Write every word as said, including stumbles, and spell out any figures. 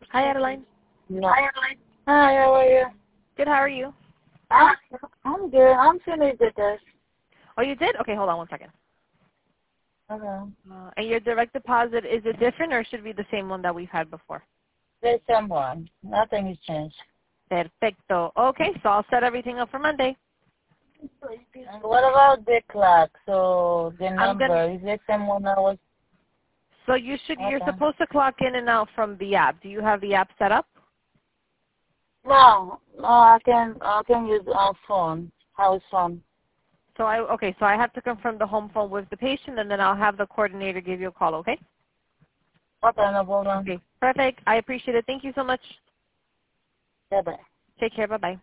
Hi, Adeline. No. Hi, Adeline. Hi, how are you? Good, how are you? Ah, I'm good. I'm finished the test. Oh, you did? Okay, hold on one second. Okay. Uh, and your direct deposit, is it different or should it be the same one that we've had before? The same one. Nothing has changed. Perfecto. Okay, so I'll set everything up for Monday. And what about the clock? So the I'm number, gonna, is the same one I was... so you should, you're Okay. supposed to clock in and out from the app. Do you have the app set up? No, no, I can, I can use our phone, house phone. So I, okay, so I have to confirm the home phone with the patient and then I'll have the coordinator give you a call, okay? Okay, no problem. Okay, perfect. I appreciate it. Thank you so much. Bye-bye. Take care. Bye-bye.